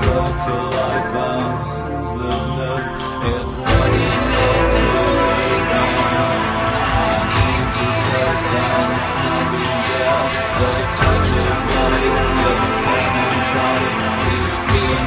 circle life and senselessness. It's not enough to breathe in. I need to taste and smell the air, the touch of life, the pain inside, to feel